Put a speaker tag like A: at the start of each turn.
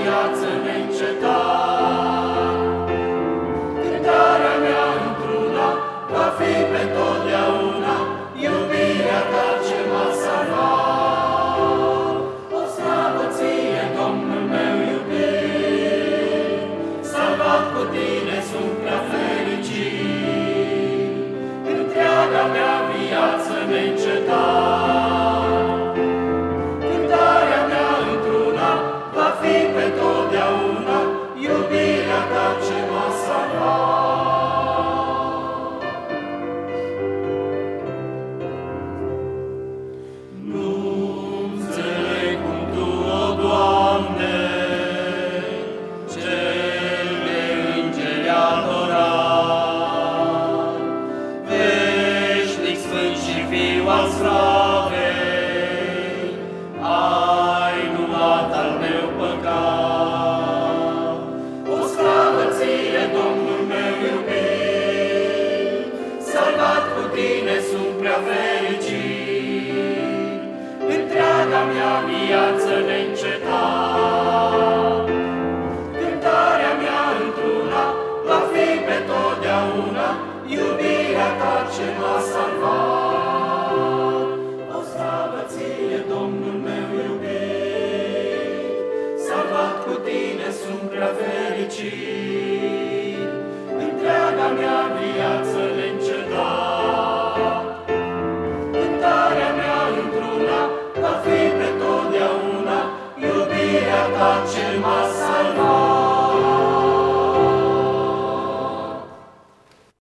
A: viață neîncetat. Cântarea mea într-una va fi pe totdeauna iubirea ta ce m-a salvat. O slavă ție, Domnul meu iubit, salvat cu tine sunt prea fericit. Întreaga mea viață neîncetat. Cântarea mea într-una va fi pe totdeauna iubirea ta ce m-a salvat. Nu înțeleg cum tu, o Doamne, cel de îngeri adorat, veșnic, sfânt și viu al slavei, ai luat al meu păcat. O slavă ție, Domnul meu iubit, salvat cu tine sunt prea fericit. Întreaga mea viață neîncetat. Cântarea mea într-una va fi pe totdeauna iubirea ta ce m-a salvat. O slavă ție, Domnul meu iubit, salvat cu tine sunt prea fericit. Întreaga mea viață neîncetat. Cântarea mea într-una va fi pe totdeauna iubirea ta ce m-a salvat.